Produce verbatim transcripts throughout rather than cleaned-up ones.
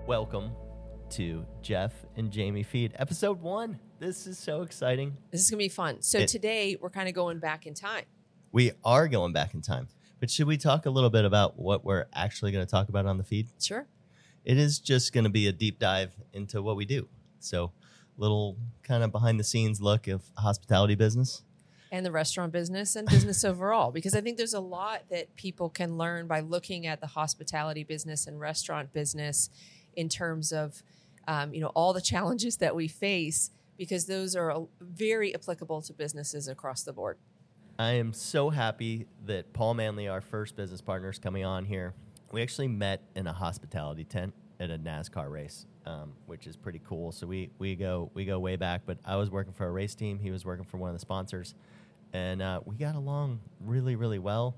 Welcome to Jeff and Jamie Feed, episode one. This is so exciting. This is going to be fun. So It- today we're kind of going back in time. We are going back in time, but should we talk a little bit about what we're actually going to talk about on the feed? Sure. It is just going to be a deep dive into what we do. So little kind of behind the scenes look of hospitality business. And the restaurant business and business overall, because I think there's a lot that people can learn by looking at the hospitality business and restaurant business in terms of, um, you know, all the challenges that we face, because those are very applicable to businesses across the board. I am so happy that Paul Manley, our first business partner, is coming on here. We actually met in a hospitality tent at a NASCAR race, um, which is pretty cool. So we we go we go way back. But I was working for a race team. He was working for one of the sponsors, and uh, we got along really really well,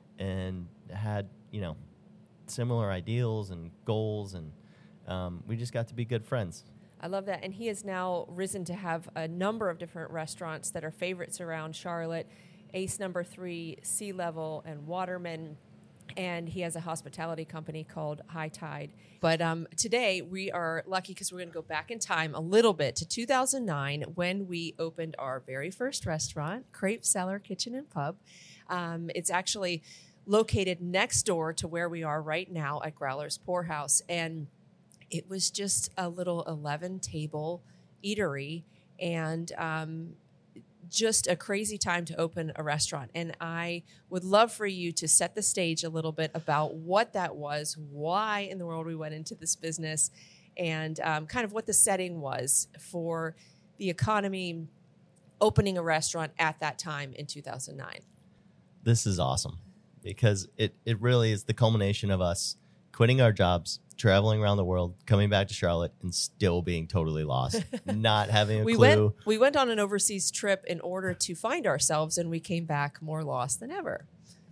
and had you know similar ideals and goals, and um, we just got to be good friends. I love that. And he has now risen to have a number of different restaurants that are favorites around Charlotte. Ace Number Three, Sea Level, and Waterman. And he has a hospitality company called High Tide. But um, today we are lucky because we're going to go back in time a little bit to two thousand nine when we opened our very first restaurant, Crepe Cellar Kitchen and Pub. Um, it's actually located next door to where we are right now at Growler's Poorhouse. And it was just a little eleven table eatery, and um, just a crazy time to open a restaurant. And I would love for you to set the stage a little bit about what that was, why in the world we went into this business, and um, kind of what the setting was for the economy opening a restaurant at that time in two thousand nine. This is awesome because it, it really is the culmination of us quitting our jobs, traveling around the world, coming back to Charlotte, and still being totally lost, not having a we clue. Went, we went on an overseas trip in order to find ourselves, and we came back more lost than ever.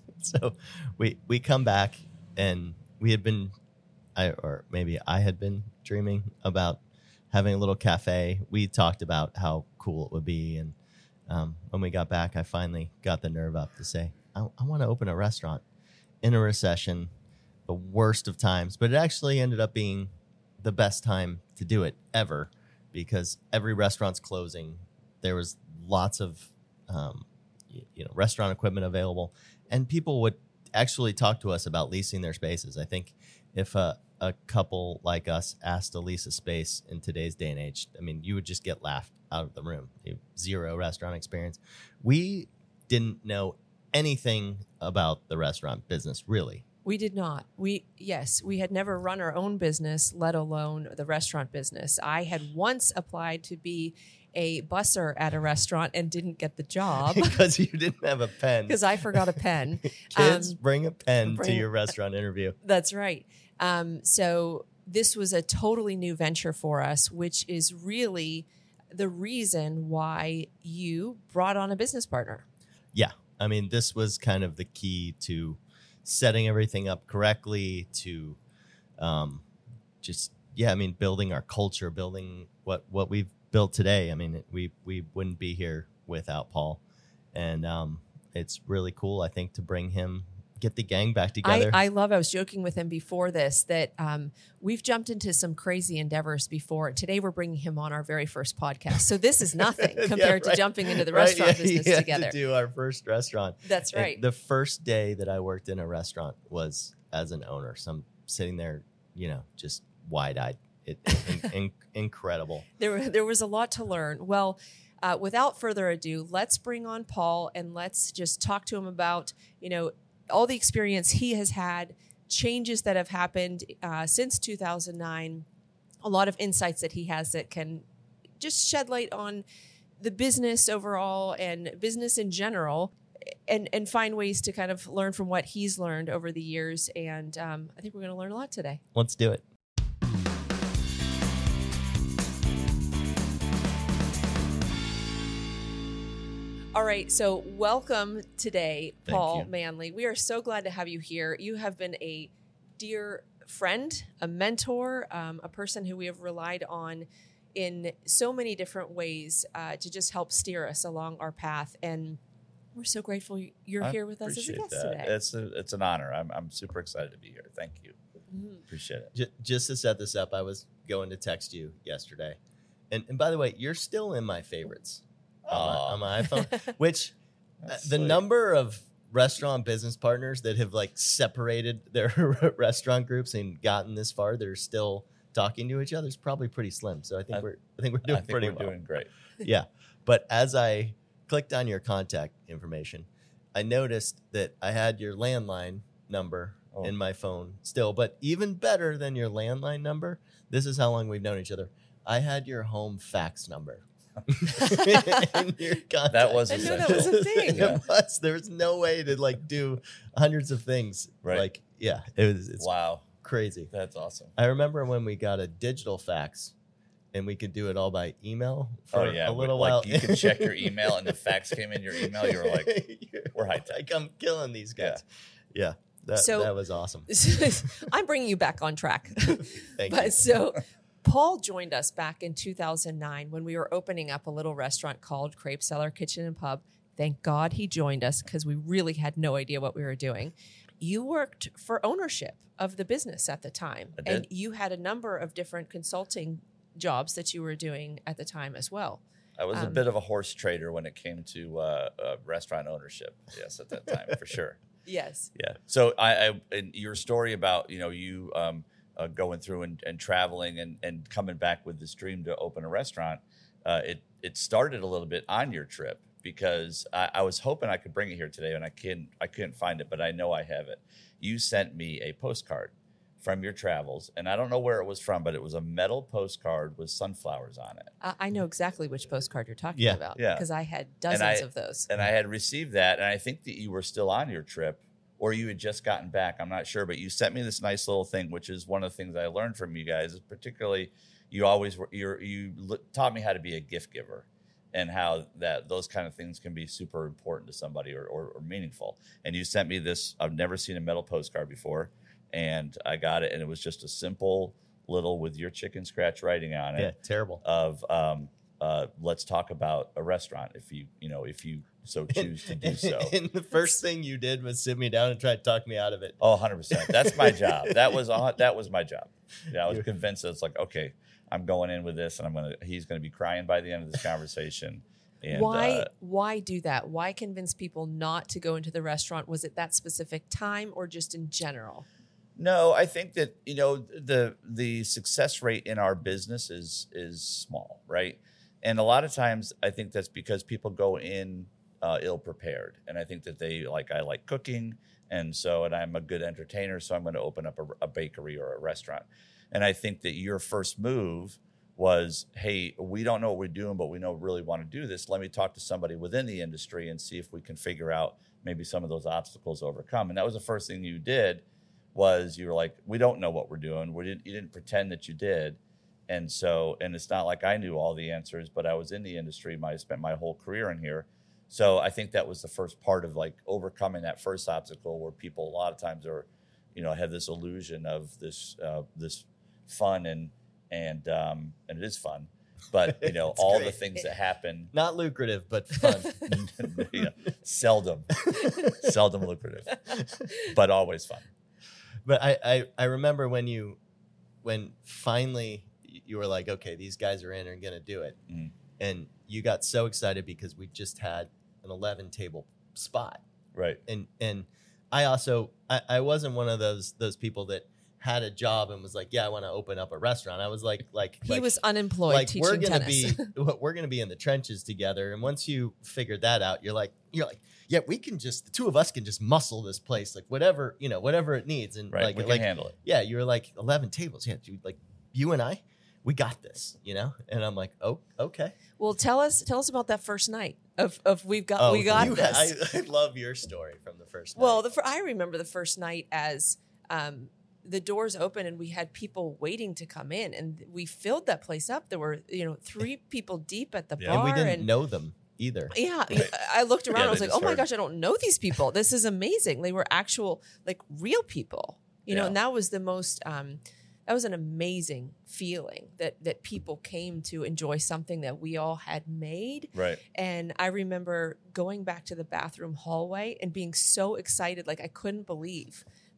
So we we come back, and we had been, I, or maybe I had been dreaming about having a little cafe. We talked about how cool it would be, and um, when we got back, I finally got the nerve up to say, I, I want to open a restaurant in a recession, the worst of times, but it actually ended up being the best time to do it ever because every restaurant's closing. There was lots of, um, you, you know, restaurant equipment available, and people would actually talk to us about leasing their spaces. I think if a, a couple like us asked to lease a space in today's day and age, I mean, you would just get laughed out of the room. You have zero restaurant experience. We didn't know anything about the restaurant business, really. We did not. We yes, we had never run our own business, let alone the restaurant business. I had once applied to be a busser at a restaurant and didn't get the job because you didn't have a pen. Because I forgot a pen. Kids, um, bring a pen bring, to your restaurant interview. That's right. Um, so this was a totally new venture for us, which is really the reason why you brought on a business partner. Yeah, I mean, this was kind of the key to setting everything up correctly, to um, just, yeah, I mean, building our culture, building what, what we've built today. I mean, we, we wouldn't be here without Paul. And um, it's really cool, I think, to bring him, get the gang back together. I, I love, I was joking with him before this, that um, we've jumped into some crazy endeavors before. Today, we're bringing him on our very first podcast. So this is nothing compared yeah, right. to jumping into the right, restaurant yeah, business yeah, together. To do our first restaurant. That's And right. the first day that I worked in a restaurant was as an owner. So I'm sitting there, you know, just wide-eyed. It, in, in, incredible. There, there was a lot to learn. Well, uh, without further ado, let's bring on Paul and let's just talk to him about, you know, all the experience he has had, changes that have happened uh, since two thousand nine, a lot of insights that he has that can just shed light on the business overall and business in general, and, and find ways to kind of learn from what he's learned over the years. And um, I think we're going to learn a lot today. Let's do it. All right, so welcome today, Thank Paul you. Manley. We are so glad to have you here. You have been a dear friend, a mentor, um, a person who we have relied on in so many different ways uh, to just help steer us along our path. And we're so grateful you're I here with us as a appreciate guest that. today. It's a, it's an honor. I'm I'm super excited to be here. Thank you. Appreciate it. J- just to set this up, I was going to text you yesterday. And, and by the way, you're still in my favorites on my, on my iPhone, which uh, That's the sweet. number of restaurant business partners that have like separated their restaurant groups and gotten this far, they're still talking to each other is probably pretty slim. So I think I- we're I think we're doing I think pretty we're well. doing great. Yeah. But as I clicked on your contact information, I noticed that I had your landline number Oh. in my phone still. But even better than your landline number, this is how long we've known each other. I had your home fax number. in your contact. That was I didn't know that essential. was a thing. Yeah. It was. There was no way to like do hundreds of things. Right. Like, yeah, it was. It's Wow, crazy. that's awesome. I remember when we got a digital fax, and we could do it all by email for Oh yeah, a little like while. you could check your email, and the fax came in your email. You were like, You're we're high tech. like, I'm killing these guys. Yeah, that So- that was awesome. I'm bringing you back on track. Thank But you. so Paul joined us back in two thousand nine when we were opening up a little restaurant called Crepe Cellar Kitchen and Pub. Thank God he joined us because we really had no idea what we were doing. You worked for ownership of the business at the time, I did. and you had a number of different consulting jobs that you were doing at the time as well. I was a Um, bit of a horse trader when it came to uh, uh, restaurant ownership. Yes, at that time for sure. Yes. Yeah. So I, I and your story about you know you um, uh, going through and, and traveling and, and coming back with this dream to open a restaurant, uh, it it started a little bit on your trip because I, I was hoping I could bring it here today and I couldn't I couldn't find it, but I know I have it. You sent me a postcard from your travels, and I don't know where it was from, but it was a metal postcard with sunflowers on it. I I know exactly which postcard you're talking Yeah. about Yeah. because I had dozens I- of those. And I had received that, and I think that you were still on your trip, or you had just gotten back. I'm not sure, but you sent me this nice little thing, which is one of the things I learned from you guys. Is particularly, you always were you're, you l- taught me how to be a gift giver, and how that those kind of things can be super important to somebody or, or, or meaningful. And you sent me this. I've never seen a metal postcard before, and I got it, and it was just a simple little with your chicken scratch writing on it Yeah, terrible. of um, uh, let's talk about a restaurant if you you know if you so choose to do so. And the first thing you did was sit me down and try to talk me out of it. Oh, one hundred percent. That's my job. That was a, that was my job. Yeah, I was You're- convinced that it's like, okay, I'm going in with this, and I'm gonna he's gonna be crying by the end of this conversation. And why uh, why do that? Why convince people not to go into the restaurant? Was it that specific time or just in general? no, I think that you know the the success rate in our business is is small, right? And a lot of times, I think that's because people go in uh, ill prepared, and I think that they like I like cooking, and so and I'm a good entertainer, so I'm going to open up a, a bakery or a restaurant. And I think that your first move was, hey, we don't know what we're doing, but we know really want to do this. Let me talk to somebody within the industry and see if we can figure out maybe some of those obstacles overcome. And that was the first thing you did. Was you were like, we don't know what we're doing. We didn't. You didn't pretend that you did. And so, and it's not like I knew all the answers, but I was in the industry. My, I spent my whole career in here. So I think that was the first part of like overcoming that first obstacle where people a lot of times are, you know, have this illusion of this, uh, this fun and, and, um, and it is fun, but you know, It's all the great. things that happen, Not lucrative, but fun. yeah, seldom, seldom lucrative, but always fun. But I, I, I remember when you, when finally you were like, okay, these guys are in and going to do it. Mhm. And you got so excited because we just had an eleven table spot. Right. And, and I also, I, I wasn't one of those, those people that had a job and was like, yeah, I want to open up a restaurant. I was like, like, He like, was unemployed like teaching we're gonna tennis. be we're gonna be in the trenches together, and once you figure that out, you're like you're like yeah, we can just the two of us can just muscle this place like whatever you know whatever it needs, and Right. like we can like handle it. yeah, you were like eleven tables, yeah, dude, like you and I, we got this, you know, and I'm like oh okay, Well, tell us tell us about that first night of of we've got we got you, this. I, I love your story from the first. Well, night. the fir- I remember the first night as um, the doors open and we had people waiting to come in, and we filled that place up. There were you know three people deep at the Yeah. bar, and we didn't and know them either. yeah, Right. I looked around. Yeah, I was they like, oh just my heard. gosh, I don't know these people. This is amazing. They were actual like real people, you know, Yeah. and that was the most. Um, that was an amazing feeling that that people came to enjoy something that we all had made. Right. And I remember going back to the bathroom hallway and being so excited, like I couldn't believe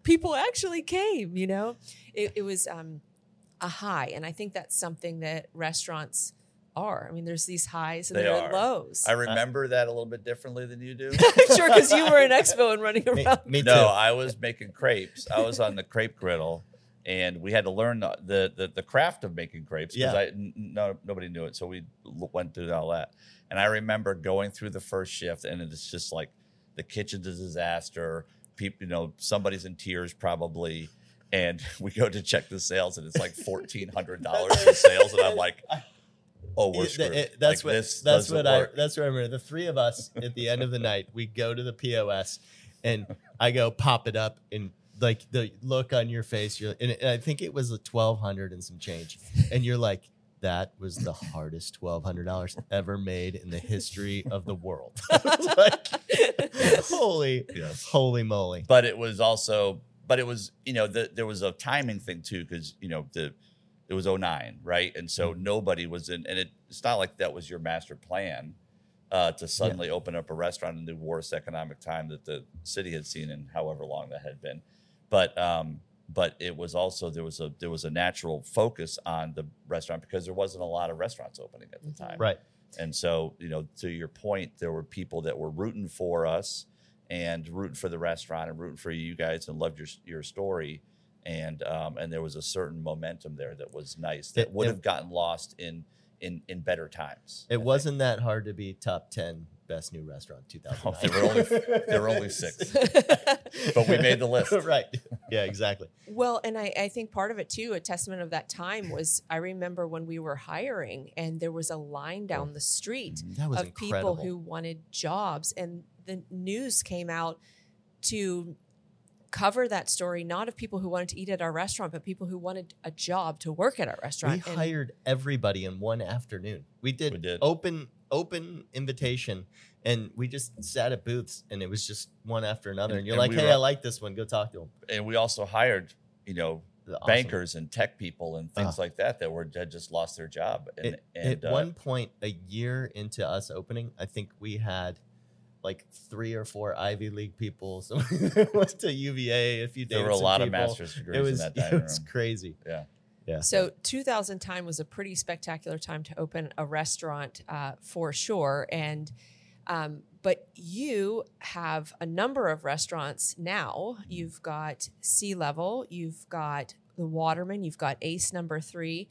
people actually came, you know, it, it was um, a high. And I think that's something that restaurants are. I mean, there's these highs and They there are. are lows. I remember that a little bit differently than you do. Sure, because you were in Expo and running Me, around. me too. No, I was making crepes. I was on the crepe griddle, and we had to learn the the, the, the craft of making crepes because Yeah. I n- no nobody knew it. So we l- went through all that, and I remember going through the first shift, and it's just like the kitchen's a disaster. People, you know, somebody's in tears probably, and we go to check the sales, and it's like fourteen hundred dollars in sales, and I'm like. Oh, we're It- screwed. it- that's Like, what this that's doesn't what I work. that's what I remember. The three of us at the end of the night, we go to the P O S, and I go pop it up, and like the look on your face, you're and, and I think it was a twelve hundred and some change, and you're like, that was the hardest twelve hundred dollars ever made in the history of the world. I was like, holy, Yes. holy moly! But it was also, but it was, you know, the, there was a timing thing too, because you know the it was oh nine, right? And so nobody was in, and it, it's not like that was your master plan uh, to suddenly open up a restaurant in the worst economic time that the city had seen in however long that had been. But um, but it was also there was a there was a natural focus on the restaurant because there wasn't a lot of restaurants opening at the time, Right. And so, you know, to your point, there were people that were rooting for us and rooting for the restaurant and rooting for you guys and loved your your story. And um, and there was a certain momentum there that was nice that It- would it- have gotten lost in in in better times. I It think. wasn't that hard to be top ten best new restaurant two thousand Oh, nine. there were only there were only six, but we made the list. Right. Yeah, exactly. Well, and I, I think part of it too, a testament of that time was I remember when we were hiring and there was a line down the street That was of incredible. people who wanted jobs, and the news came out to cover that story, not of people who wanted to eat at our restaurant, but people who wanted a job to work at our We restaurant. And hired everybody in one afternoon. We did, We did. open open invitation, and we just sat at booths, and it was just one after another. And- And, you're and like, we "Hey, were- I like this one. Go talk to them." And we also hired, you know, Awesome. bankers and tech people and things Ah. like that that were had just lost their job. And, It- and at uh, one point, a year into us opening, I think we had like three or four Ivy League people. Somebody that went to U V A. If you there were a lot of master's degrees It was in that it dining was room. crazy. Yeah. Yeah. So two thousand time was a pretty spectacular time to open a restaurant uh, for sure. And um, but you have a number of restaurants now. You've got Sea Level, you've got the Waterman, you've got Ace Number Three,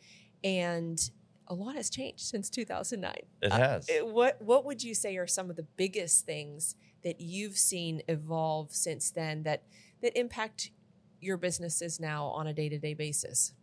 and a lot has changed since two thousand nine. It Uh, has. it- what what would you say are some of the biggest things that you've seen evolve since then that that impact your businesses now on a day to day basis?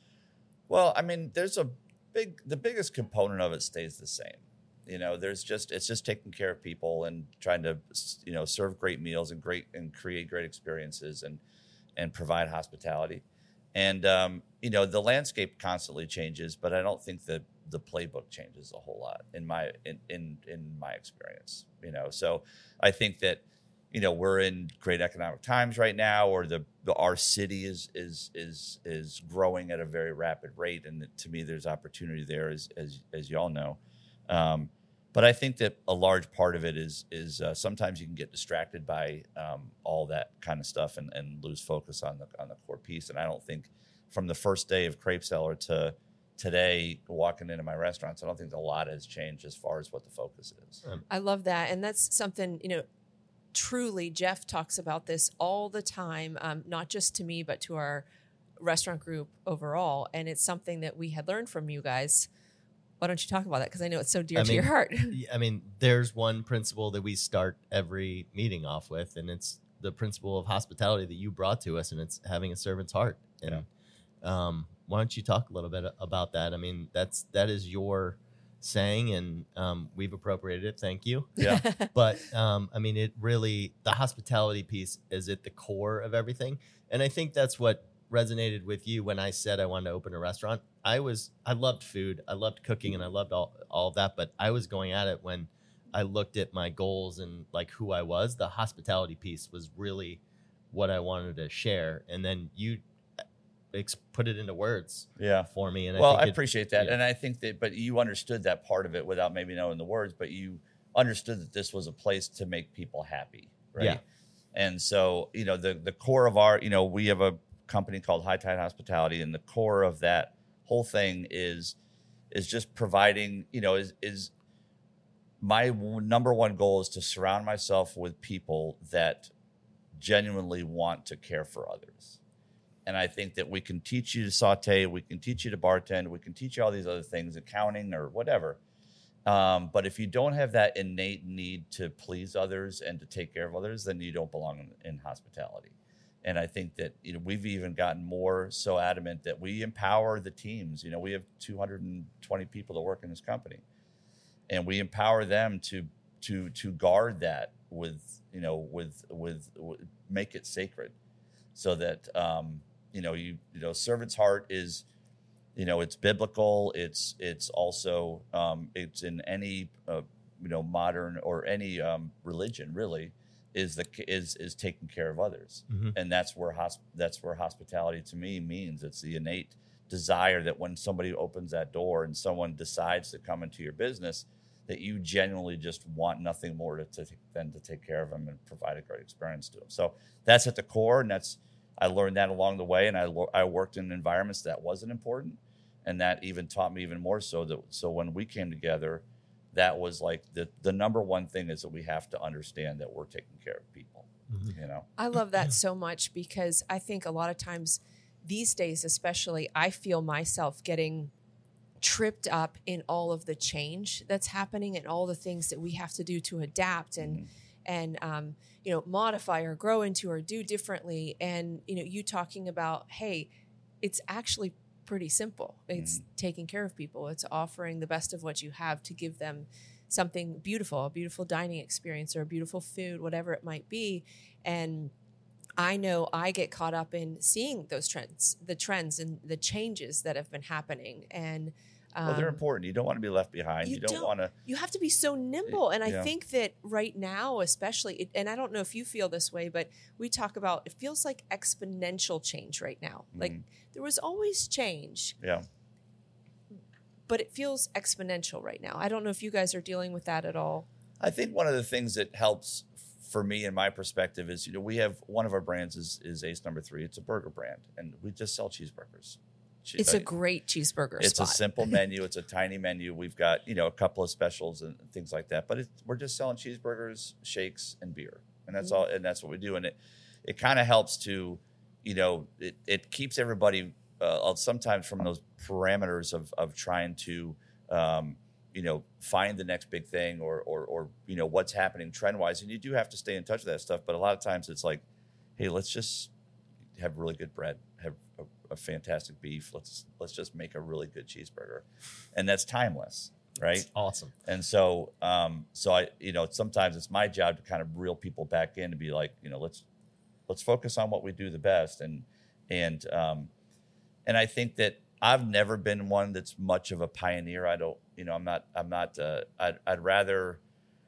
Well, I mean, there's a big, the biggest component of it stays the same. You know, there's just, it's just taking care of people and trying to, you know, serve great meals and great, and create great experiences and, and provide hospitality. And, um, you know, the landscape constantly changes, but I don't think that the playbook changes a whole lot in my, in, in, in my experience, you know? So I think that, you know, we're in great economic times right now, or the, the our city is is is is growing at a very rapid rate, and to me, there's opportunity there, as as as y'all know. Um, but I think that a large part of it is is uh, sometimes you can get distracted by um, all that kind of stuff and, and lose focus on the on the core piece. And I don't think from the first day of Crepe Cellar to today, walking into my restaurants, I don't think a lot has changed as far as what the focus is. I love that. And that's something, you know, truly, Jeff talks about this all the time, um, not just to me, but to our restaurant group overall. And it's something that we had learned from you guys. Why don't you talk about that? Because I know it's so dear I to mean, your heart. Yeah, I mean, there's one principle that we start every meeting off with, and it's the principle of hospitality that you brought to us, and it's having a servant's heart. And um, why don't you talk a little bit about that? I mean, that's that is your saying, and um, we've appropriated it. Thank you. Yeah. But um, I mean, it really, the hospitality piece is at the core of everything. And I think that's what resonated with you when I said I wanted to open a restaurant. I was, I loved food, I loved cooking, and I loved all, all of that. But I was going at it when I looked at my goals and like who I was. The hospitality piece was really what I wanted to share. And then you ex- put it into words Yeah. for me. And well, I, I, think it- appreciate that, yeah. and I think that, but you understood that part of it without maybe knowing the words, but you understood that this was a place to make people happy, right? Yeah. And so, you know, the the core of our, you know, we have a company called High Tide Hospitality, and the core of that whole thing is is just providing, you know, is is my number one goal is to surround myself with people that genuinely want to care for others. And I think that we can teach you to saute, we can teach you to bartend, we can teach you all these other things, accounting or whatever. Um, but if you don't have that innate need to please others and to take care of others, then you don't belong in, in hospitality. And I think that, you know, we've even gotten more so adamant that we empower the teams. You know, we have two hundred twenty people that work in this company, and we empower them to to to guard that with, you know, with with, with make it sacred, so that um, you know you you know servant's heart is, you know, it's biblical. It's it's also um, it's in any uh, you know modern or any um, religion really. Is the is is taking care of others, mm-hmm. and that's where hosp- that's where hospitality to me means. It's the innate desire that when somebody opens that door and someone decides to come into your business, that you genuinely just want nothing more to, to, than to take care of them and provide a great experience to them. So that's at the core, and that's I learned that along the way, and I I worked in environments that wasn't important, and that even taught me even more so that so when we came together. That was like the, the number one thing is that we have to understand that we're taking care of people, mm-hmm. you know? I love that so much because I think a lot of times these days, especially, I feel myself getting tripped up in all of the change that's happening and all the things that we have to do to adapt and, mm-hmm. and, um, you know, modify or grow into or do differently. And, you know, you talking about, hey, it's actually pretty simple. It's mm. taking care of people. It's offering the best of what you have to give them something beautiful, a beautiful dining experience or a beautiful food, whatever it might be. And I know I get caught up in seeing those trends, the trends and the changes that have been happening. And um, well, they're important. You don't want to be left behind. You, you don't, don't want to. You have to be so nimble. And I yeah. think that right now, especially, it, and I don't know if you feel this way, but we talk about it feels like exponential change right now. Mm. Like there was always change. Yeah. But it feels exponential right now. I don't know if you guys are dealing with that at all. I think one of the things that helps for me in my perspective is, you know, we have one of our brands is, is Ace Number Three. It's a burger brand, and we just sell cheeseburgers. It's a great cheeseburger it's spot. A simple menu. It's a tiny menu. We've got, you know, a couple of specials and things like that. But it, we're just selling cheeseburgers, shakes, and beer. And that's mm-hmm. all. And that's what we do. And it, it kind of helps to, you know, it, it keeps everybody uh, sometimes from those parameters of, of trying to, um, you know, find the next big thing or, or, or, you know, what's happening trend-wise. And you do have to stay in touch with that stuff. But a lot of times it's like, hey, let's just have really good bread, have a, a fantastic beef. Let's let's just make a really good cheeseburger, and that's timeless, right? That's awesome. And so, um, so I, you know, sometimes it's my job to kind of reel people back in to be like, you know, let's let's focus on what we do the best, and and um, and I think that I've never been one that's much of a pioneer. I don't, you know, I'm not, I'm not. Uh, I'd, I'd rather.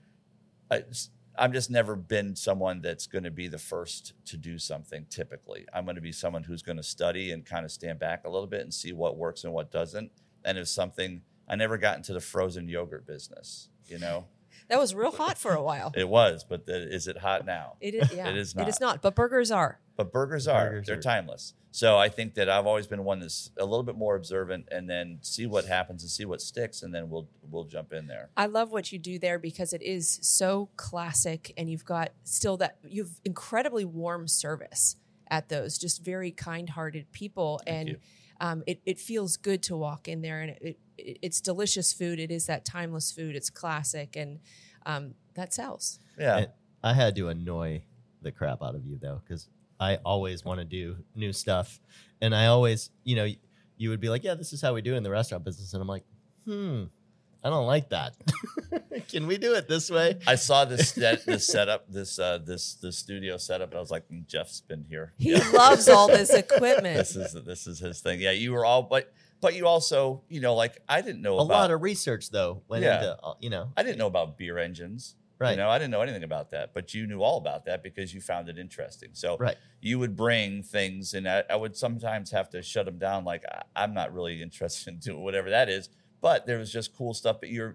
I, I'm just never been someone that's going to be the first to do something. Typically, I'm going to be someone who's going to study and kind of stand back a little bit and see what works and what doesn't. And if something, I never got into the frozen yogurt business, you know. That was real hot for a while. It was, but the, is it hot now? It is. Yeah, it is not. It is not. But burgers are. But burgers are. Burgers They're are. timeless. So I think that I've always been one that's a little bit more observant, and then see what happens and see what sticks, and then we'll we'll jump in there. I love what you do there because it is so classic, and you've got still that you've incredibly warm service at those, just very kind-hearted people, Thank and you. um, it it feels good to walk in there, and it, it it's delicious food. It is that timeless food. It's classic, and um, that sells. Yeah, And I had to annoy the crap out of you though, because I always want to do new stuff. And I always, you know, you would be like, yeah, this is how we do it in the restaurant business. And I'm like, hmm, I don't like that. Can we do it this way? I saw this that, this setup, this uh, this this studio setup, and I was like, mm, Jeff's been here. He Yeah. loves all this equipment. This is this is his thing. Yeah, you were all, but but you also, you know, like I didn't know A about lot of research though went Yeah. into, uh, you know. I didn't know about beer engines. Right. You know, I didn't know anything about that, but you knew all about that because you found it interesting. So Right. you would bring things, and I, I would sometimes have to shut them down. Like I, I'm not really interested in doing whatever that is, but there was just cool stuff. But you're,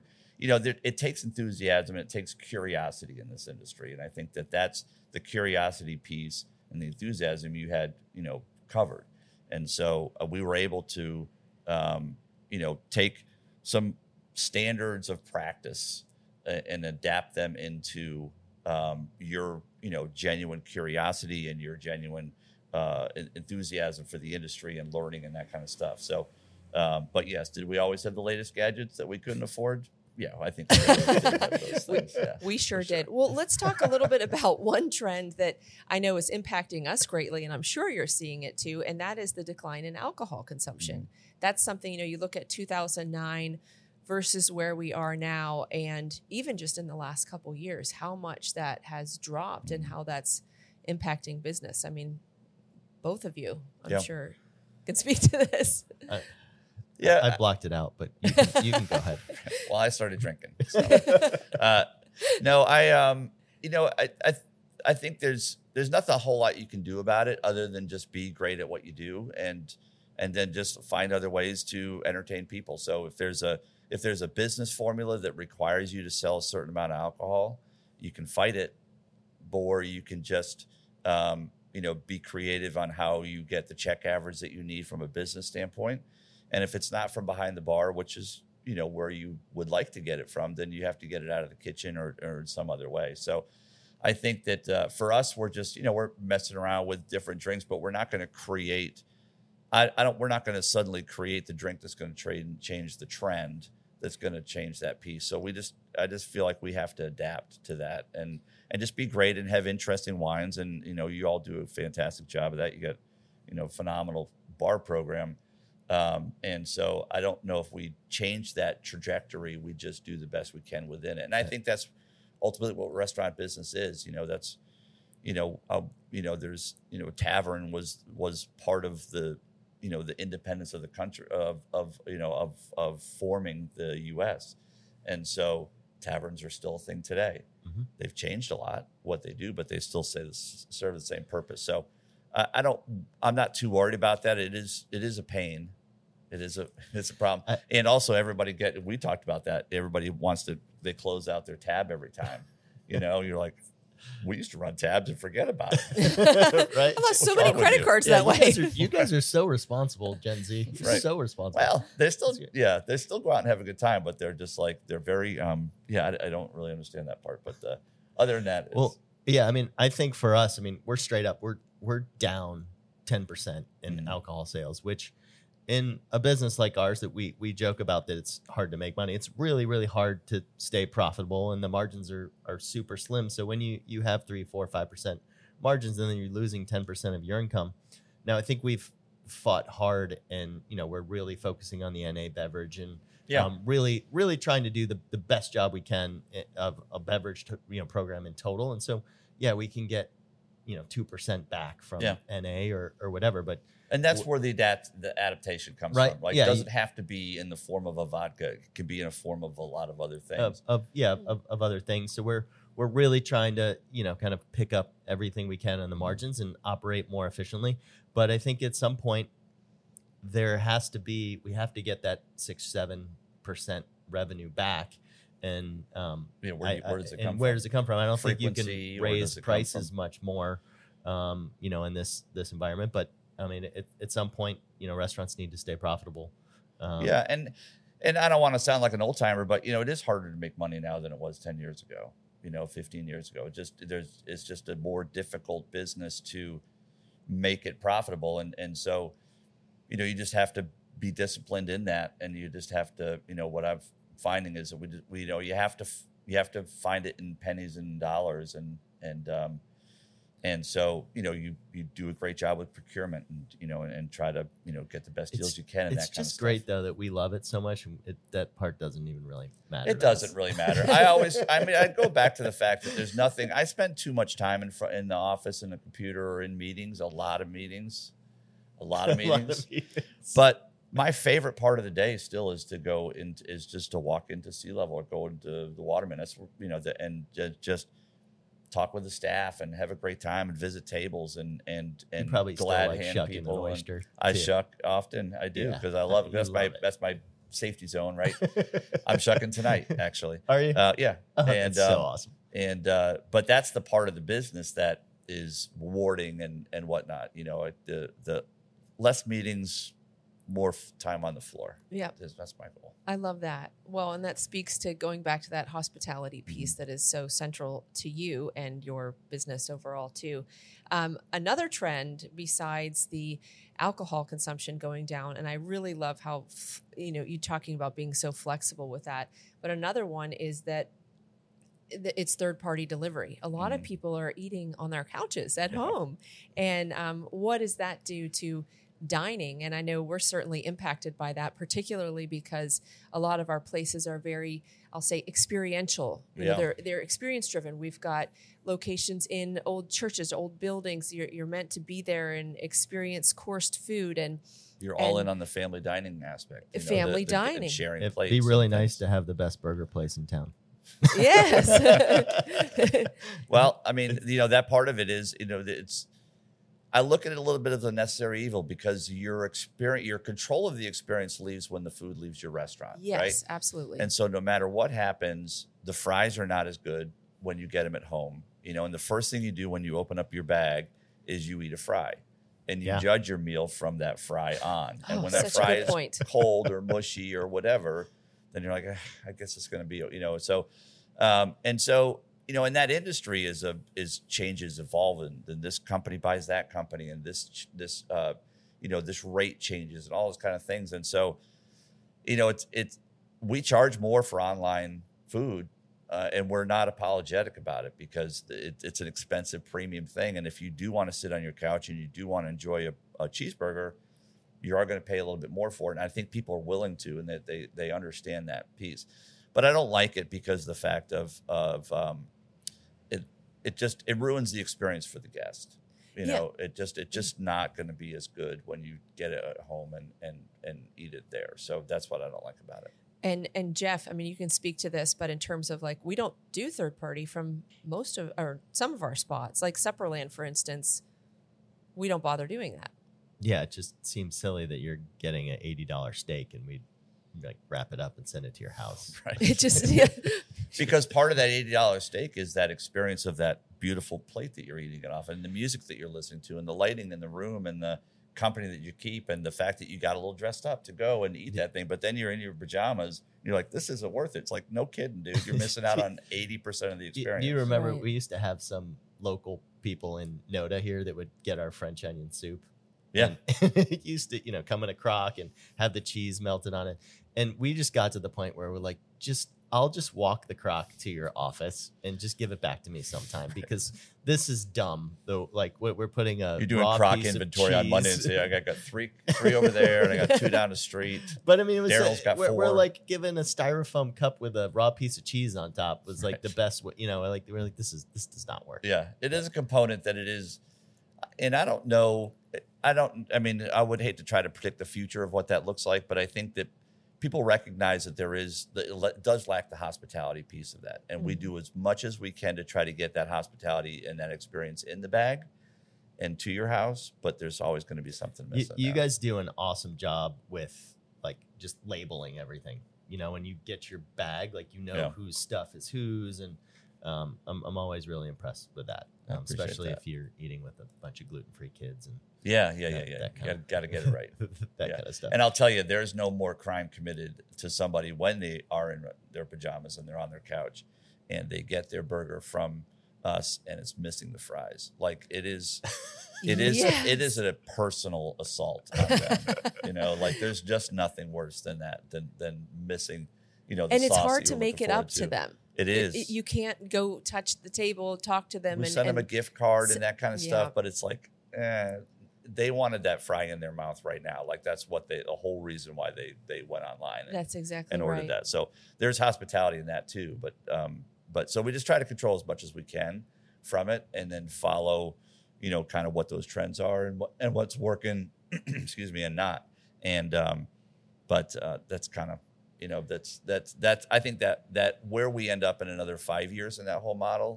you know, there, it takes enthusiasm and it takes curiosity in this industry. And I think that that's the curiosity piece and the enthusiasm you had, you know, covered. And so uh, we were able to, um, you know, take some standards of practice uh, and adapt them into um, your, you know, genuine curiosity and your genuine uh, enthusiasm for the industry and learning and that kind of stuff. So, um, but yes, did we always have the latest gadgets that we couldn't afford? Yeah, I think we did have those things. Yeah, we sure, sure did. Well, let's talk a little bit about one trend that I know is impacting us greatly, and I'm sure you're seeing it too, and that is the decline in alcohol consumption. Mm-hmm. That's something, you know, you look at two thousand nine versus where we are now, and even just in the last couple years, how much that has dropped mm-hmm. and how that's impacting business. I mean, both of you, I'm yeah. sure, can speak to this. Uh, Yeah, I, I blocked it out, but you can, you can go ahead. Well, I started drinking. So. uh, no, I, um, you know, I, I, I think there's there's nothing a whole lot you can do about it other than just be great at what you do, and and then just find other ways to entertain people. So if there's a if there's a business formula that requires you to sell a certain amount of alcohol, you can fight it, or you can just um, you know be creative on how you get the check average that you need from a business standpoint. And if it's not from behind the bar, which is, you know, where you would like to get it from, then you have to get it out of the kitchen or, or in some other way. So I think that uh, for us, we're just, you know, we're messing around with different drinks, but we're not going to create, I, I don't, we're not going to suddenly create the drink that's going to trade change the trend that's going to change that piece. So we just, I just feel like we have to adapt to that and, and just be great and have interesting wines. And, you know, you all do a fantastic job of that. You got, you know, phenomenal bar program. Um, and so I don't know if we change that trajectory. We just do the best we can within it. And I think that's ultimately what restaurant business is. You know, that's, you know, uh, you know, there's, you know, tavern was, was part of the, you know, the independence of the country of, of, you know, of, of forming the U S. And so taverns are still a thing today. Mm-hmm. They've changed a lot what they do, but they still say this, serve the same purpose. So I don't. I'm not too worried about that. It is. It is a pain. It is a. It's a problem. I, and also, everybody get. We talked about that. Everybody wants to. They close out their tab every time. You know. You're like, we used to run tabs and forget about it. Right. I lost so many credit cards yeah, that way. You guys, are, you guys are so responsible, Gen Z. You're right. so responsible. Well, they still. Yeah, they still go out and have a good time, but they're just like they're very. Um. Yeah, I, I don't really understand that part, but uh, other than that, it's, well, yeah. I mean, I think for us, I mean, we're straight up. We're we're down ten percent in mm-hmm. alcohol sales, which in a business like ours that we we joke about that it's hard to make money. It's really, really hard to stay profitable, and the margins are are super slim. So when you, you have three, four, five percent margins, and then you're losing ten percent of your income. Now, I think we've fought hard, and, you know, we're really focusing on the N A beverage and yeah. um, really, really trying to do the, the best job we can of a beverage to, you know, program in total. And so, yeah, we can get, you know, two percent back from yeah. N A or, or whatever. But and that's where the adapt the adaptation comes right? from. Like yeah, it doesn't you, have to be in the form of a vodka. It can be in a form of a lot of other things. Of, of yeah, of, of other things. So we're we're really trying to, you know, kind of pick up everything we can on the margins and operate more efficiently. But I think at some point there has to be we have to get that six, seven percent revenue back. And um, yeah, where, I, where does it I, come and from? where does it come from? I don't Frequency, think you can raise prices much more, um, you know, in this this environment. But I mean, it, at some point, you know, restaurants need to stay profitable. Um, yeah, and and I don't want to sound like an old timer, but you know, it is harder to make money now than it was ten years ago. You know, fifteen years ago. It just there's it's just a more difficult business to make it profitable, and and so, you know, you just have to be disciplined in that, and you just have to, you know, what I've finding is that we, we you know you have to you have to find it in pennies and dollars, and and um and so you know you you do a great job with procurement, and you know and, and try to you know get the best deals it's, you can. And it's that kind just of great stuff. though that we love it so much. And it, that part doesn't even really matter. It doesn't us. really matter. I always I mean I go back to the fact that there's nothing. I spend too much time in front in the office in the computer or in meetings. A lot of meetings, a lot of meetings, lot of meetings. But my favorite part of the day still is to go in, is just to walk into Sea Level or go into the Waterman. That's, you know, the, and just talk with the staff and have a great time and visit tables and and and you probably glad still like hand shucking people. an oyster I too. shuck often. I do because yeah. I love it. That's my it. that's my safety zone, right? I'm shucking tonight, actually. Are you? Uh, yeah. Oh, and that's so um, awesome. And uh, but that's the part of the business that is rewarding and and whatnot. You know, the the less meetings, more f- time on the floor. Yeah. That's, that's my goal. I love that. Well, and that speaks to going back to that hospitality piece that is so central to you and your business overall too. Um, another trend besides the alcohol consumption going down, and I really love how, f- you know, you talking about being so flexible with that. But another one is that th- it's third party delivery. A lot of Mhm. people are eating on their couches at Yeah. home. And um, what does that do to dining? And I know we're certainly impacted by that, particularly because a lot of our places are very, I'll say, experiential. You know, Yeah. they're they're experience driven. We've got locations in old churches, old buildings. You're you're meant to be there and experience coursed food and You're all And- in on the family dining aspect. you know, Family the- the- and dining. sharing It'd plates. be really and nice things. to have the best burger place in town. yes. Well, I mean, you know, that part of it is, you know, it's. I look at it a little bit of the necessary evil because your experience, your control of the experience leaves when the food leaves your restaurant. yes, Right? absolutely. And so, no matter what happens, the fries are not as good when you get them at home. You know, and the first thing you do when you open up your bag is you eat a fry, and you Yeah. judge your meal from that fry on. And Oh, when that such a fry good is point. cold or mushy or whatever, then you're like, "Ah, I guess it's going to be, you know. So, um, and so, you know, and that industry is a is changes evolving. Then this company buys that company, and this ch- this uh, you know, this rate changes and all those kind of things. And so, you know, it's it's we charge more for online food, uh, and we're not apologetic about it because it, it's an expensive premium thing. And if you do want to sit on your couch and you do want to enjoy a, a cheeseburger, you are going to pay a little bit more for it. And I think people are willing to, and that they they understand that piece. But I don't like it because of the fact of of um, it it just it ruins the experience for the guest. You Yeah. know, it just it's just not going to be as good when you get it at home and and and eat it there. So that's what I don't like about it. And and Jeff, I mean, you can speak to this, but in terms of like, we don't do third party from most of or some of our spots, like Supperland, for instance, we don't bother doing that. Yeah, it just seems silly that you're getting an eighty dollars steak and we like wrap it up and send it to your house. Right. It just yeah. Because part of that eighty dollars steak is that experience of that beautiful plate that you're eating it off, and the music that you're listening to, and the lighting in the room, and the company that you keep, and the fact that you got a little dressed up to go and eat that thing. But then you're in your pajamas, and you're like, this isn't worth it. It's like, no kidding, dude. You're missing out on eighty percent of the Do, experience. do you remember Right. we used to have some local people in Noda here that would get our French onion soup? Yeah. And it used to, you know, come in a crock and have the cheese melted on it. And we just got to the point where we're like, just, I'll just walk the crock to your office and just give it back to me sometime because this is dumb. Though, like we're we're putting a You're doing raw crock piece of inventory on Monday and cheese. say, I got, got three three over there, and I got two down the street. But I mean, it was Daryl's got we're, we're four. like given a styrofoam cup with a raw piece of cheese on top was like Right. the best way, you know, like we're like, this is this does not work. Yeah, it is a component that it is, and I don't know. I don't. I mean, I would hate to try to predict the future of what that looks like, but I think that people recognize that there is that it le- does lack the hospitality piece of that, and we Mhm. do as much as we can to try to get that hospitality and that experience in the bag and to your house. But there's always going to be something You, missing. you there. guys do an awesome job with like just labeling everything. You know, when you get your bag, like you know Yeah. whose stuff is whose, and um, I'm I'm always really impressed with that, I um, appreciate especially that. if you're eating with a bunch of gluten free kids and yeah, yeah, yeah, that- yeah. that You kind of- got to get it right. that Yeah. kind of stuff. And I'll tell you, there's no more crime committed to somebody when they are in their pajamas and they're on their couch and they get their burger from us and it's missing the fries. Like it is, it is, Yes. it is a personal assault on them. You know, like there's just nothing worse than that, than than missing, you know, the And it's sauce that hard you to were make looking it up forward to them. It It- is. it- you can't go touch the table, talk to them, we and, send them a and gift card s- and that kind of yeah. stuff, but it's like, eh, they wanted that fry in their mouth right now. Like that's what they, the whole reason why they they went online. And, that's exactly and ordered right. that. So there's hospitality in that too. But um, but so we just try to control as much as we can from it, and then follow, you know, kind of what those trends are and what and what's working, excuse me, and not. And um, but uh, that's kind of, you know, that's that's that's I think that that where we end up in another five years in that whole model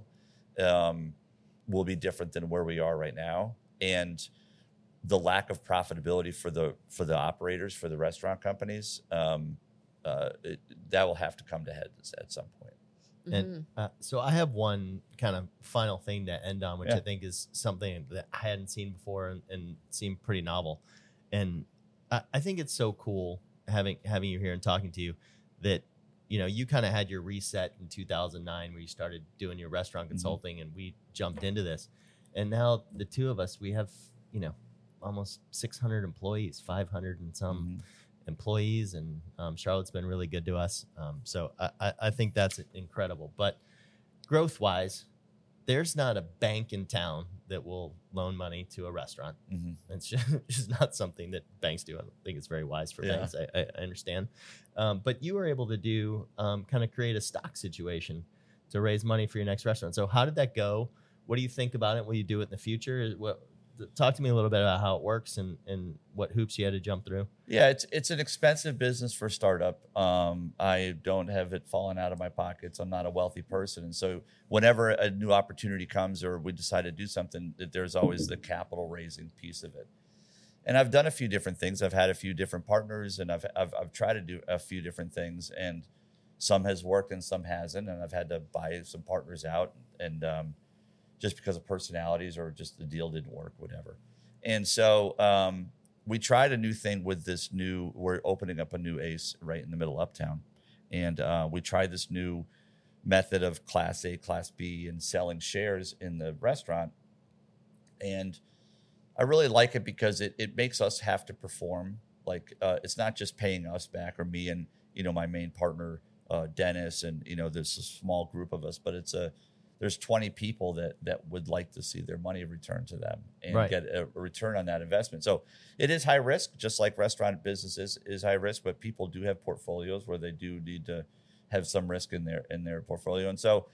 um, will be different than where we are right now, and the lack of profitability for the for the operators, for the restaurant companies, um, uh, it, that will have to come to head at some point. And uh, so I have one kind of final thing to end on, which Yeah. I think is something that I hadn't seen before and, and seemed pretty novel. And I, I think it's so cool having having you here and talking to you that, you know, you kind of had your reset in two thousand nine where you started doing your restaurant consulting, mm-hmm. and we jumped into this. And now the two of us, we have, you know, almost six hundred employees, five hundred and some mm-hmm. employees, and um, Charlotte's been really good to us. Um, so I, I, I think that's incredible. But growth wise, there's not a bank in town that will loan money to a restaurant. Mm-hmm. It's just, just not something that banks do. I don't think it's very wise for yeah. banks. I, I understand. Um, but you were able to do um, kind of create a stock situation to raise money for your next restaurant. So how did that go? What do you think about it? Will you do it in the future? What, talk to me a little bit about how it works and, and what hoops you had to jump through. Yeah, it's it's an expensive business for a startup. Um, I don't have it falling out of my pockets. I'm not a wealthy person. And so whenever a new opportunity comes or we decide to do something, there's always the capital raising piece of it. And I've done a few different things. I've had a few different partners, and I've I've, I've tried to do a few different things. And some has worked and some hasn't. And I've had to buy some partners out and um, just because of personalities or just the deal didn't work, whatever. And so um, we tried a new thing with this new, we're opening up a new Ace right in the middle of Uptown. And uh, we tried this new method of Class A, Class B, and selling shares in the restaurant. And I really like it because it, it makes us have to perform. Like uh, it's not just paying us back or me and, you know, my main partner, uh, Dennis, and, you know, there's a small group of us, but it's a, there's twenty people that that would like to see their money returned to them and right. get a, a return on that investment. So it is high risk, just like restaurant businesses is high risk, but people do have portfolios where they do need to have some risk in their in their portfolio. And so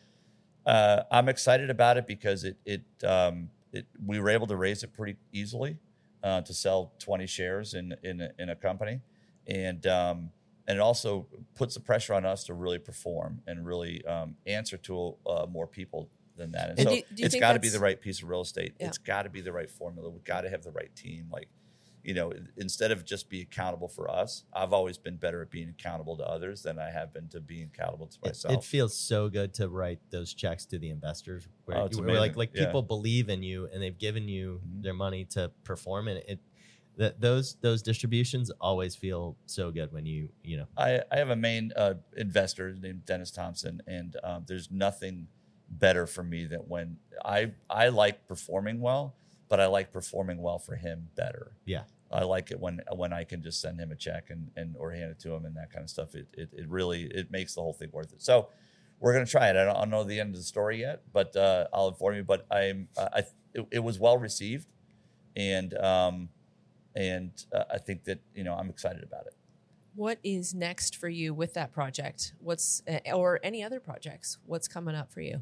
uh, I'm excited about it because it it, um, it we were able to raise it pretty easily uh, to sell twenty shares in in a, in a company, and um, And it also puts the pressure on us to really perform and really um, answer to uh, more people than that. And, and so do, do it's got to be the right piece of real estate. Yeah. It's got to be the right formula. We've got to have the right team. Like, you know, instead of just be accountable for us, I've always been better at being accountable to others than I have been to being accountable to myself. It, it feels so good to write those checks to the investors where, oh, where like, like yeah. people believe in you and they've given you mm-hmm. their money to perform. And it, That those those distributions always feel so good when you you know. I, I have a main uh, investor named Dennis Thompson, and um, there's nothing better for me than when I I like performing well, but I like performing well for him better. Yeah, I like it when when I can just send him a check and, and or hand it to him and that kind of stuff. It it, it really it makes the whole thing worth it. So we're gonna try it. I don't, I don't know the end of the story yet, but uh, I'll inform you. But I'm uh, I it, it was well received, and. Um, And uh, I think that, you know, I'm excited about it. What is next for you with that project? What's, uh, or any other projects? What's coming up for you?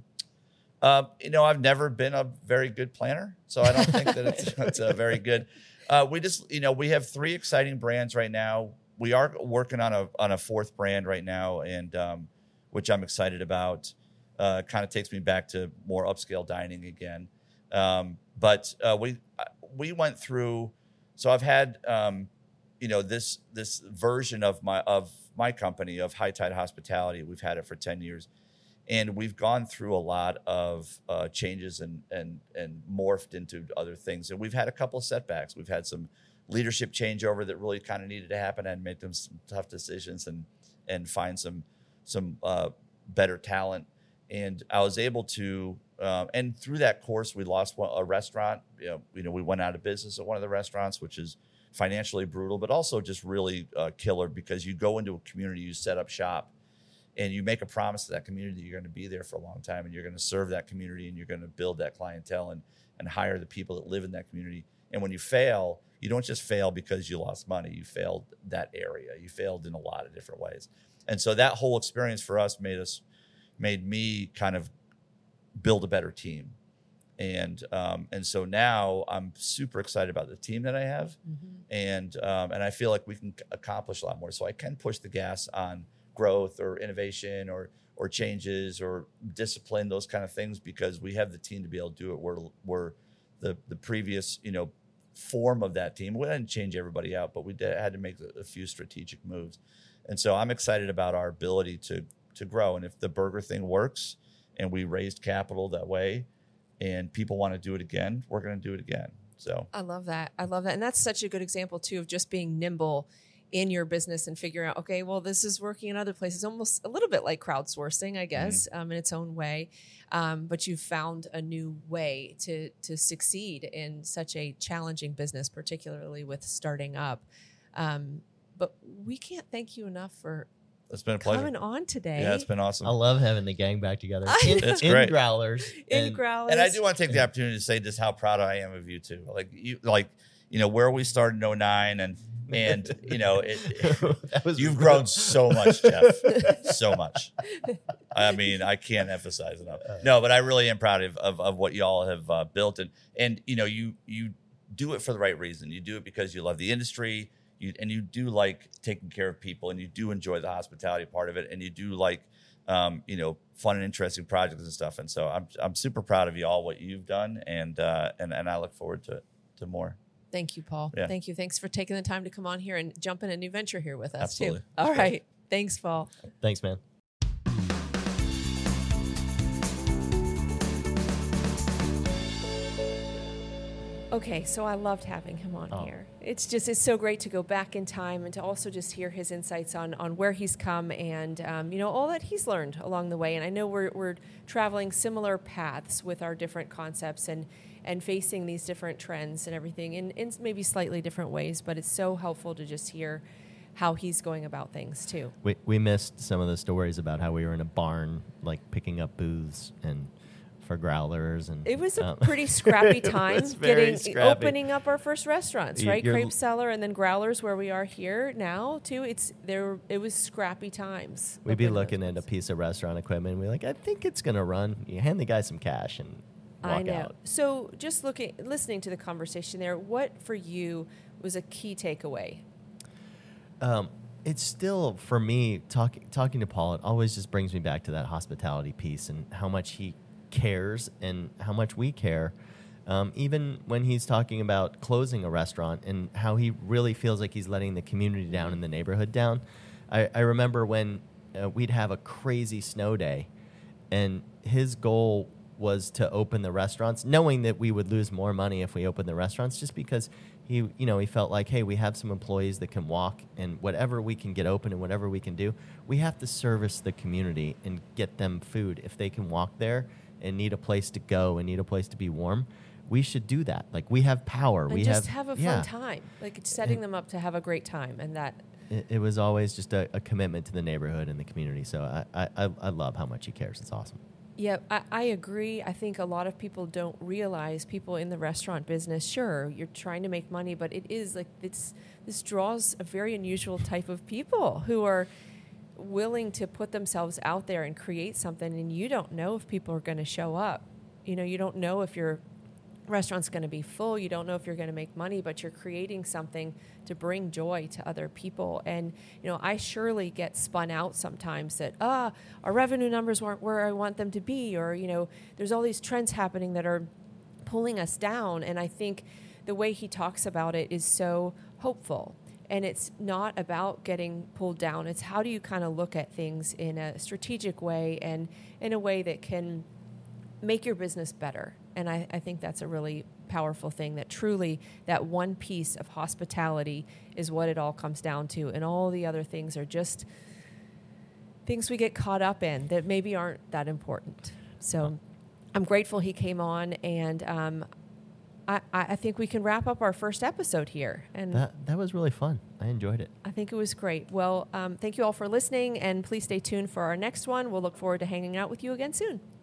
Uh, you know, I've never been a very good planner, so I don't think that it's, it's a very good. Uh, we just, you know, we have three exciting brands right now. We are working on a on a fourth brand right now, and um, which I'm excited about. Uh, kind of takes me back to more upscale dining again. Um, but uh, we we went through. So I've had, um, you know, this this version of my of my company of High Tide Hospitality. We've had it for ten years, and we've gone through a lot of uh, changes and and and morphed into other things. And we've had a couple of setbacks. We've had some leadership changeover that really kind of needed to happen, and made them some tough decisions and and find some some uh, better talent. And I was able to. Um, and through that course, we lost one, a restaurant. You know, you know, we went out of business at one of the restaurants, which is financially brutal, but also just really uh, killer because you go into a community, you set up shop, and you make a promise to that community that you're going to be there for a long time, and you're going to serve that community, and you're going to build that clientele and and hire the people that live in that community. And when you fail, you don't just fail because you lost money. You failed that area. You failed in a lot of different ways. And so that whole experience for us made us made me kind of build a better team. And um, and so now I'm super excited about the team that I have. Mm-hmm. And um, and I feel like we can accomplish a lot more. So I can push the gas on growth or innovation or or changes or discipline, those kind of things, because we have the team to be able to do it. We're, we're the, the previous, you know, form of that team. We didn't change everybody out, but we did, had to make a, a few strategic moves. And so I'm excited about our ability to to grow. And if the burger thing works and we raised capital that way and people want to do it again, we're going to do it again. So I love that. I love that. And that's such a good example too of just being nimble in your business and figuring out, okay, well, this is working in other places, almost a little bit like crowdsourcing, I guess, mm-hmm. um, in its own way. Um, but you've found a new way to to succeed in such a challenging business, particularly with starting up. Um, but we can't thank you enough for it's been a pleasure coming on today. Yeah, it's been awesome. I love having the gang back together. In, it's in great. Growlers. In and, Growlers. And I do want to take the opportunity to say just how proud I am of you too. Like you, like you know where we started in oh nine and. And, you know, it, it, was you've grown so much, Jeff, so much. I mean, I can't emphasize enough. No, but I really am proud of, of, of what y'all have uh, built. And, and, you know, you you do it for the right reason. You do it because you love the industry you, and you do like taking care of people and you do enjoy the hospitality part of it. And you do like, um, you know, fun and interesting projects and stuff. And so I'm I'm super proud of y'all, what you've done. And, uh, and, and I look forward to, to more. Thank you, Paul. Yeah. Thank you. Thanks for taking the time to come on here and jump in a new venture here with us, Absolutely. too. All right. Thanks, Paul. Thanks, man. Okay, so I loved having him on oh. here. It's just, it's so great to go back in time and to also just hear his insights on, on where he's come and, um, you know, all that he's learned along the way. And I know we're, we're traveling similar paths with our different concepts and, and facing these different trends and everything in, in maybe slightly different ways, but it's so helpful to just hear how he's going about things too. We we missed some of the stories about how we were in a barn, like picking up booths and for Growlers, and it was a um, pretty scrappy time getting scrappy. opening up our first restaurants, right? You're, Crepe Cellar and then Growlers, where we are here now too. It's there. It was scrappy times. We'd be looking at a piece of restaurant equipment, and we're like, I think it's gonna run. You hand the guy some cash and walk I know. out. So just looking, listening to the conversation there, what for you was a key takeaway? Um, it's still, for me, talking talking to Paul, it always just brings me back to that hospitality piece and how much he cares and how much we care. Um, even when he's talking about closing a restaurant and how he really feels like he's letting the community down and the neighborhood down. I, I remember when uh, we'd have a crazy snow day, and his goal was to open the restaurants, knowing that we would lose more money if we opened the restaurants, just because he, you know, he felt like, hey, we have some employees that can walk, and whatever we can get open and whatever we can do, we have to service the community and get them food. If they can walk there and need a place to go and need a place to be warm, we should do that. Like, we have power. And we just have, have a fun yeah. time, like setting them up to have a great time, and that. It, it was always just a, a commitment to the neighborhood and the community. So I, I, I love how much he cares. It's awesome. Yeah, I, I agree. I think a lot of people don't realize, people in the restaurant business, sure, you're trying to make money, but it is like it's, this draws a very unusual type of people who are willing to put themselves out there and create something, and you don't know if people are going to show up. You know, you don't know if your restaurant's going to be full. You don't know if you're going to make money, but you're creating something to bring joy to other people. And, you know, I surely get spun out sometimes that, ah, our revenue numbers weren't where I want them to be, or, you know, there's all these trends happening that are pulling us down. And I think the way he talks about it is so hopeful. And it's not about getting pulled down. It's how do you kind of look at things in a strategic way and in a way that can make your business better. And I, I think that's a really powerful thing, that truly that one piece of hospitality is what it all comes down to. And all the other things are just things we get caught up in that maybe aren't that important. So I'm grateful he came on, and um, I, I think we can wrap up our first episode here. And That that was really fun. I enjoyed it. I think it was great. Well, um, thank you all for listening, and please stay tuned for our next one. We'll look forward to hanging out with you again soon.